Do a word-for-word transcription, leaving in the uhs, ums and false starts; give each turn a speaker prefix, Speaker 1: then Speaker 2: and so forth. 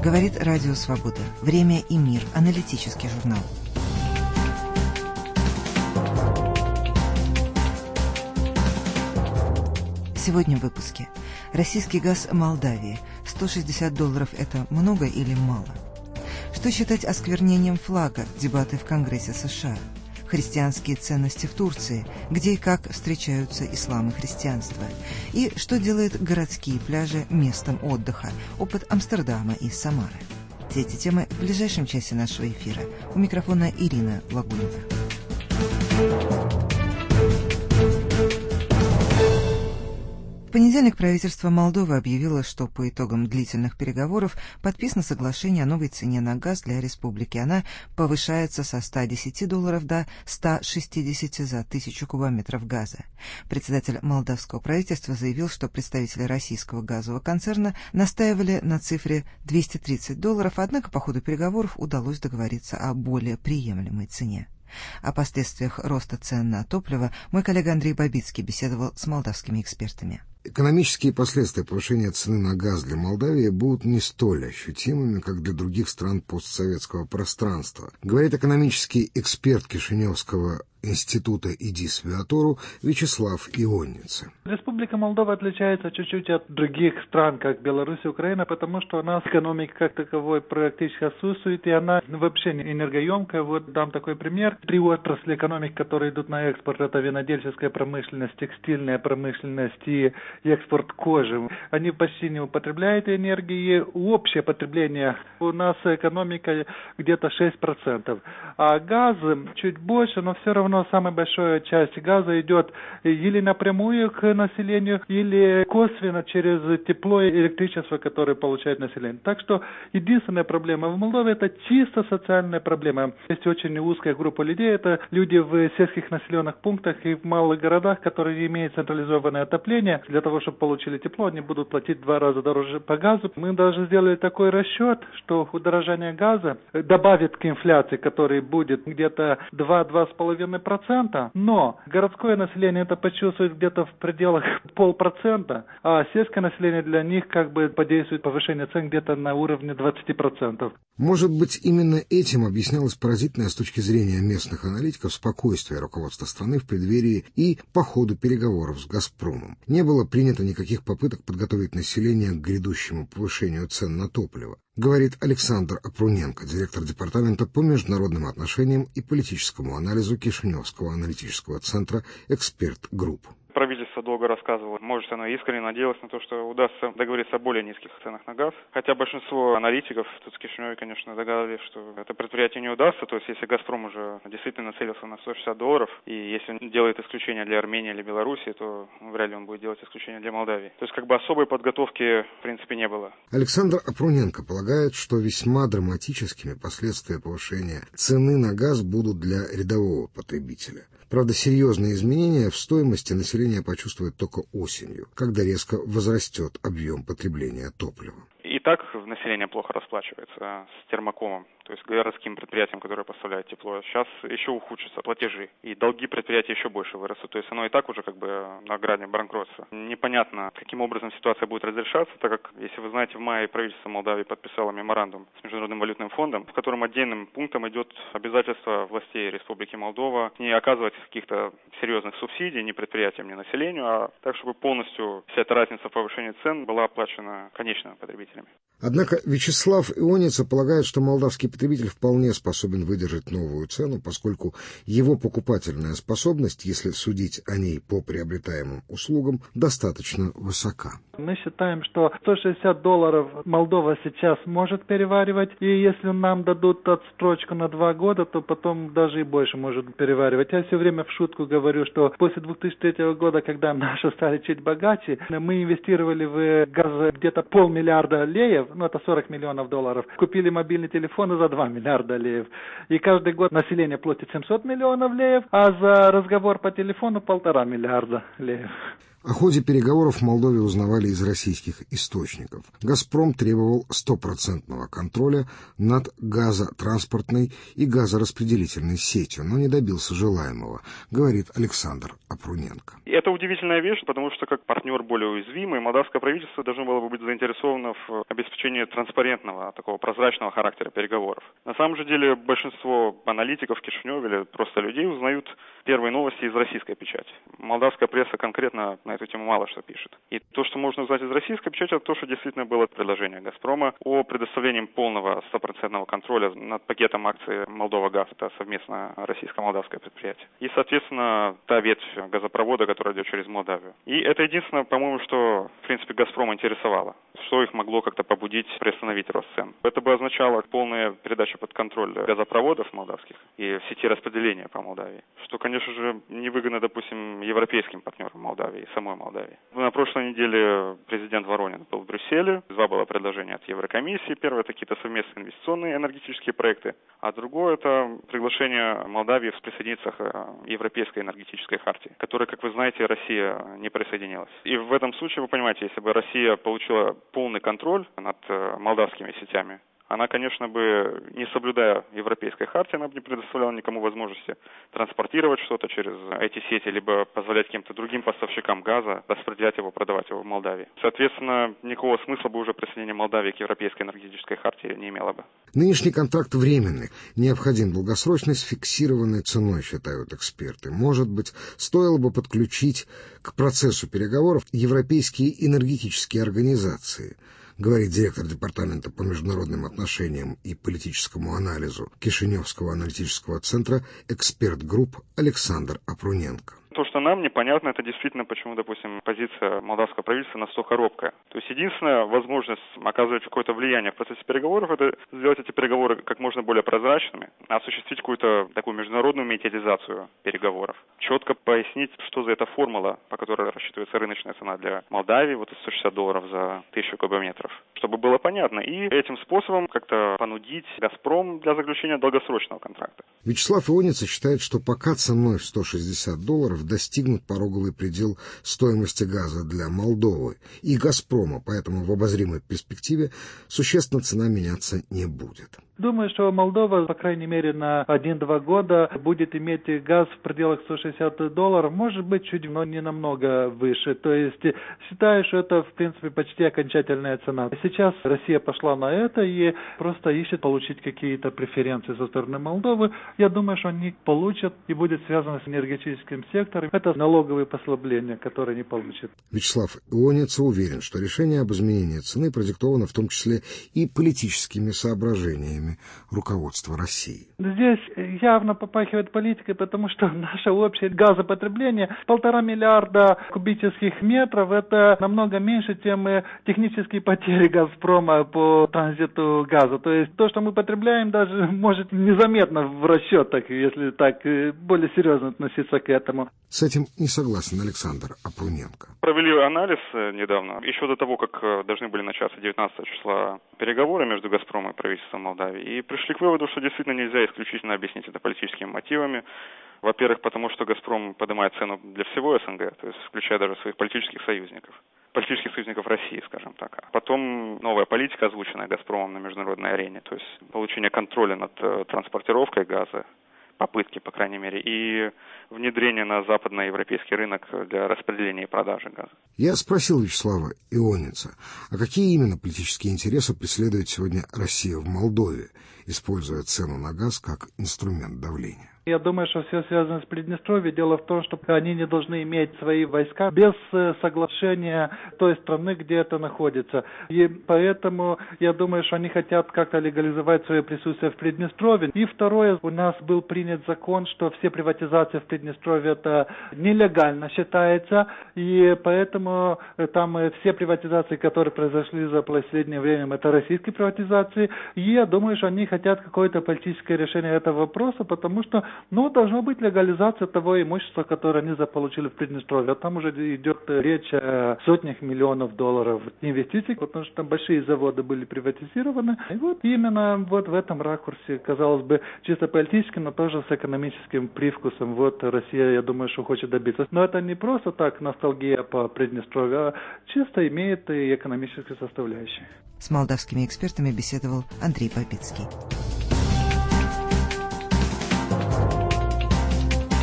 Speaker 1: Говорит Радио Свобода. Время и мир. Аналитический журнал. Сегодня в выпуске. Российский газ Молдавии. сто шестьдесят долларов – это много или мало? Что считать осквернением флага? Дебаты в Конгрессе США. Христианские ценности в Турции, где и как встречаются ислам и христианство. И что делает городские пляжи местом отдыха. Опыт Амстердама и Самары. Все эти темы в ближайшем часе нашего эфира. У микрофона Ирина Лагунова. В понедельник правительство Молдовы объявило, что по итогам длительных переговоров подписано соглашение о новой цене на газ для республики. Она повышается со ста десяти долларов до ста шестидесяти за тысячу кубометров газа. Председатель молдавского правительства заявил, что представители российского газового концерна настаивали на цифре двести тридцать долларов, однако по ходу переговоров удалось договориться о более приемлемой цене. О последствиях роста цен на топливо мой коллега Андрей Бабицкий беседовал с молдавскими экспертами.
Speaker 2: Экономические последствия повышения цены на газ для Молдавии будут не столь ощутимыми, как для других стран постсоветского пространства, говорит экономический эксперт Кишиневского института ИДИС Виатору Вячеслав Ионница.
Speaker 3: Республика Молдова отличается чуть-чуть от других стран, как Беларусь и Украина, потому что у нас экономика как таковой практически отсутствует, и она вообще не энергоемкая. Вот дам такой пример. Три отрасли экономики, которые идут на экспорт, это винодельческая промышленность, текстильная промышленность и экспорт кожи. Они почти не употребляют энергии. Общее потребление у нас экономика где-то шесть процентов. А газ чуть больше, но все равно самая большая часть газа идет или напрямую к населению, или косвенно через тепло и электричество, которое получает население. Так что единственная проблема в Молдове – это чисто социальная проблема. Есть очень узкая группа людей, это люди в сельских населенных пунктах и в малых городах, которые имеют централизованное отопление. Для того, чтобы получили тепло, они будут платить в два раза дороже по газу. Мы даже сделали такой расчет, что удорожание газа добавит к инфляции, которая будет где-то два-два с половиной процента, но городское население это почувствует где-то в пределах полпроцента, а сельское население для них как бы подействует повышение цен где-то на уровне двадцати процентов.
Speaker 2: Может быть, именно этим объяснялось поразительное с точки зрения местных аналитиков спокойствие руководства страны в преддверии и по ходу переговоров с «Газпромом». Не было принято никаких попыток подготовить население к грядущему повышению цен на топливо, говорит Александр Апруненко, директор департамента по международным отношениям и политическому анализу Кишиневского аналитического центра «Эксперт Групп».
Speaker 4: Правительство долго рассказывало, может, оно искренне надеялось на то, что удастся договориться о более низких ценах на газ. Хотя большинство аналитиков тут в Кишиневе, конечно, догадывались, что это предприятие не удастся. То есть, если «Газпром» уже действительно нацелился на сто шестьдесят долларов, и если он делает исключение для Армении или Беларуси, то вряд ли он будет делать исключение для Молдавии. То есть, как бы особой подготовки, в принципе, не было.
Speaker 2: Александр Апруненко полагает, что весьма драматическими последствия повышения цены на газ будут для рядового потребителя. Правда, серьезные изменения в стоимости население почувствует только осенью, когда резко возрастет объем потребления топлива.
Speaker 4: И так население плохо расплачивается с термокомом, то есть городским предприятиям, которые поставляют тепло. Сейчас еще ухудшатся платежи, и долги предприятия еще больше вырастут. То есть оно и так уже как бы на грани банкротства. Непонятно, каким образом ситуация будет разрешаться, так как, если вы знаете, в мае правительство Молдавии подписало меморандум с Международным валютным фондом, в котором отдельным пунктом идет обязательство властей Республики Молдова не оказывать каких-то серьезных субсидий ни предприятиям, ни населению, а так, чтобы полностью вся эта разница в повышении цен была оплачена конечным потребителям.
Speaker 2: Однако Вячеслав Ионница полагает, что молдавский потребитель вполне способен выдержать новую цену, поскольку его покупательная способность, если судить о ней по приобретаемым услугам, достаточно высока.
Speaker 3: Мы считаем, что сто шестьдесят долларов Молдова сейчас может переваривать, и если нам дадут отсрочку на два года, то потом даже и больше может переваривать. Я все время в шутку говорю, что после две тысячи третьего года, когда наши стали чуть богаче, мы инвестировали в газ где-то полмиллиарда леев, ну это сорок миллионов долларов, купили мобильный телефон за два миллиарда леев. И каждый год население платит семьсот миллионов леев, а за разговор по телефону полтора миллиарда леев.
Speaker 2: О ходе переговоров в Молдове узнавали из российских источников. «Газпром» требовал стопроцентного контроля над газотранспортной и газораспределительной сетью, но не добился желаемого, говорит Александр Апруненко.
Speaker 4: Это удивительная вещь, потому что как партнер более уязвимый, молдавское правительство должно было бы быть заинтересовано в обеспечении транспарентного, такого прозрачного характера переговоров. На самом же деле большинство аналитиков в Кишиневе или просто людей узнают первые новости из российской печати. Молдавская пресса конкретно на эту тему мало что пишет. И то, что можно узнать из российской печати, это то, что действительно было предложение «Газпрома» о предоставлении полного стопроцентного контроля над пакетом акций «Молдова-Газ». Это совместно российско-молдавское предприятие. И, соответственно, та ветвь газопровода, которая идет через Молдавию. И это единственное, по-моему, что, в принципе, «Газпром» интересовало. Что их могло как-то побудить приостановить рост цен. Это бы означало полную передачу под контроль газопроводов молдавских и сети распределения по Молдавии. Что, конечно же, невыгодно, допустим, европейским партнерам Молдавии, самой Молдавии. На прошлой неделе президент Воронин был в Брюсселе. Два было предложения от Еврокомиссии. Первое – это какие-то совместные инвестиционные энергетические проекты. А другое – это приглашение Молдавии присоединиться к Европейской энергетической хартии, к которой, как вы знаете, Россия не присоединилась. И в этом случае, вы понимаете, если бы Россия получила полный контроль над молдавскими сетями, она, конечно, бы, не соблюдая Европейской хартии, она бы не предоставляла никому возможности транспортировать что-то через эти сети, либо позволять каким-то другим поставщикам газа распределять его, продавать его в Молдавии. Соответственно, никакого смысла бы уже присоединение Молдавии к Европейской энергетической хартии не имело бы.
Speaker 2: Нынешний контракт временный, необходим долгосрочный с фиксированной ценой, считают эксперты. Может быть, стоило бы подключить к процессу переговоров европейские энергетические организации, говорит директор департамента по международным отношениям и политическому анализу Кишиневского аналитического центра эксперт групп Александр Апруненко.
Speaker 4: То, что нам непонятно, это действительно, почему, допустим, позиция молдавского правительства настолько робкая. То есть единственная возможность оказывать какое-то влияние в процессе переговоров, это сделать эти переговоры как можно более прозрачными, осуществить какую-то такую международную медиализацию переговоров, четко пояснить, что за эта формула, по которой рассчитывается рыночная цена для Молдавии, вот сто шестьдесят долларов за тысячу кубометров, чтобы было понятно. И этим способом как-то понудить «Газпром» для заключения долгосрочного контракта.
Speaker 2: Вячеслав Ионица считает, что пока ценой в сто шестьдесят долларов достигнут пороговый предел стоимости газа для Молдовы и «Газпрома», поэтому в обозримой перспективе существенно цена меняться не будет.
Speaker 3: Думаю, что Молдова, по крайней мере, на один-два года будет иметь газ в пределах сто шестьдесят долларов, может быть, чуть, но не намного выше. То есть считаю, что это, в принципе, почти окончательная цена. Сейчас Россия пошла на это и просто ищет получить какие-то преференции со стороны Молдовы. Я думаю, что они получат и будет связано с энергетическим сектором. Это налоговые послабления, которые они получат.
Speaker 2: Вячеслав Ионица уверен, что решение об изменении цены продиктовано в том числе и политическими соображениями руководства России.
Speaker 3: Здесь явно попахивает политикой, потому что наше общее газопотребление полтора миллиарда кубических метров, это намного меньше, чем технические потери «Газпрома» по транзиту газа. То есть то, что мы потребляем, даже может незаметно в расчетах, если так более серьезно относиться к этому.
Speaker 2: С этим не согласен Александр Апруненко.
Speaker 4: Провели анализ недавно, еще до того, как должны были начаться девятнадцатого числа переговоры между «Газпромом» и правительством Молдавии, и пришли к выводу, что действительно нельзя исключительно объяснить это политическими мотивами. Во-первых, потому что «Газпром» поднимает цену для всего СНГ, то есть включая даже своих политических союзников. политических союзников России, скажем так. А потом новая политика, озвученная «Газпромом» на международной арене, то есть получение контроля над транспортировкой газа, попытки, по крайней мере, и внедрение на западноевропейский рынок для распределения и продажи газа.
Speaker 2: Я спросил Вячеслава Ионица, а какие именно политические интересы преследует сегодня Россия в Молдове, используя цену на газ как инструмент давления?
Speaker 3: Я думаю, что все связано с Приднестровьем. Дело в том, что они не должны иметь свои войска без соглашения той страны, где это находится. И поэтому я думаю, что они хотят как-то легализовать свое присутствие в Приднестровье. И второе, у нас был принят закон, что все приватизации в Приднестровье это нелегально считается. И поэтому там все приватизации, которые произошли за последнее время, это российские приватизации. И я думаю, что они хотят какое-то политическое решение этого вопроса, потому что Но должна быть легализация того имущества, которое они заполучили в Приднестровье. Там уже идет речь о сотнях миллионов долларов инвестиций, потому что там большие заводы были приватизированы. И вот именно вот в этом ракурсе, казалось бы, чисто политически, но тоже с экономическим привкусом. Вот Россия, я думаю, что хочет добиться. Но это не просто так ностальгия по Приднестровью, а чисто имеет и экономическую составляющую.
Speaker 1: С молдавскими экспертами беседовал Андрей Бабицкий.